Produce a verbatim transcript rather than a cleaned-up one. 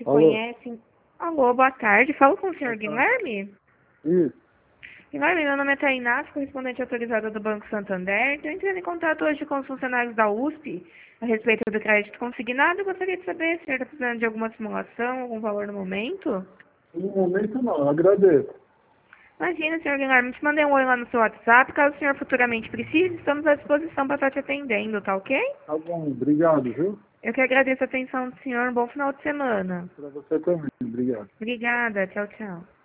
Alô? conhecem. Alô, boa tarde. Falo com o senhor Boa tarde. Guilherme? Isso. Guilherme, meu nome é Tainá, sou correspondente autorizada do Banco Santander. Estou entrando em contato hoje com os funcionários da U S P a respeito do crédito consignado. Eu gostaria de saber se o senhor está precisando de alguma simulação, algum valor no momento. No momento não, eu agradeço. Imagina, senhor Guilherme, te mandei um oi lá no seu WhatsApp. Caso o senhor futuramente precise, estamos à disposição para estar te atendendo, tá ok? Tá bom, obrigado, viu? Eu que agradeço a atenção do senhor. Um bom final de semana. Para você também, obrigado. Obrigada. Tchau, tchau.